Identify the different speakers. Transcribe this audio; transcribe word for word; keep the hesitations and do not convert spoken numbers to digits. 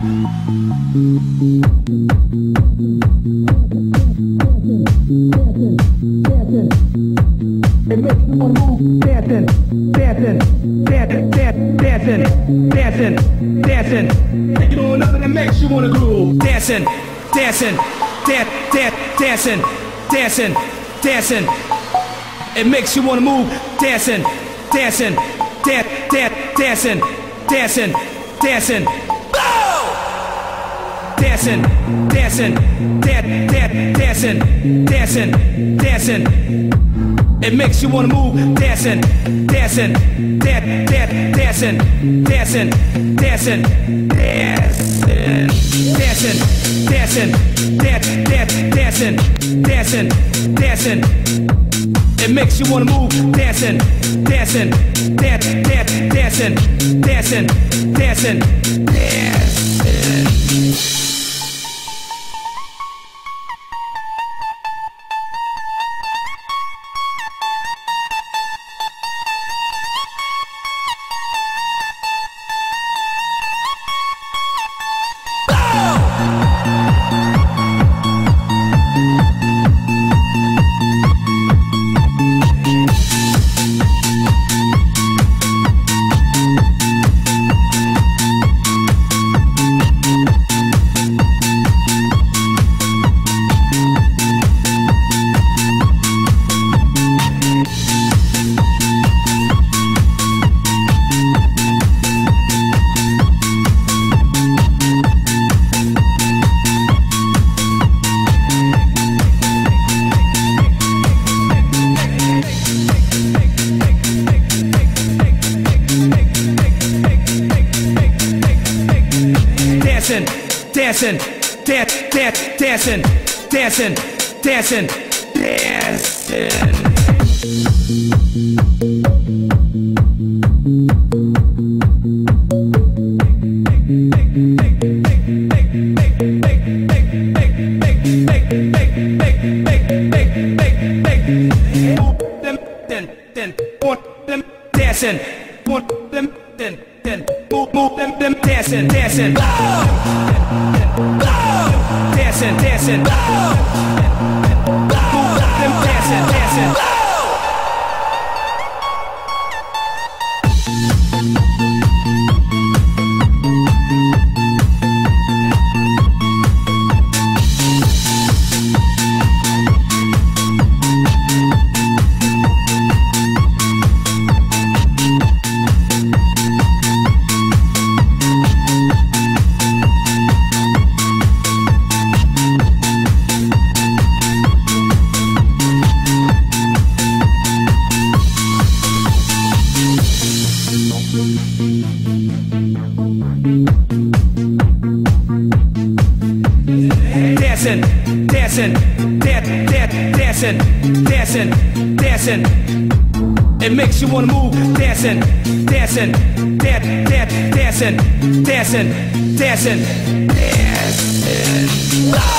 Speaker 1: It makes you wanna move, dancing, dancing, dancing, dancing, dancing, dancing, dancing. And you know nothing that makes you wanna groove, dancing, dancing, dance, dance, dancing, dancing, dancing. It makes you wanna move, dancing, dancing, dance, dance, dancing, dancing, dancing. Dancing, dancing, dance, dance, dancing, dancing, dancing. It makes you wanna move, dancing, dancing, dance, dance, dancing, dancing, dancing, dancing, dancing, dancing, dance, dance, dancing, dancing, dancing. It makes you wanna move, dancing, dancing, dance, dance, dancing, dancing, dancing, dancing. Dancing, dance, dance, dancing, dancing, dancing, dancing. Dancing, want them, then, then, move, move them, them, dancing, dancing, dancing, dancing, move them, dancing, dancing. Dancing, dancing, dance, dance, dancing, dancing, dancing. It makes you wanna move, dancing, dancing, dance, dance, dancing, dancing, dancing, dancing.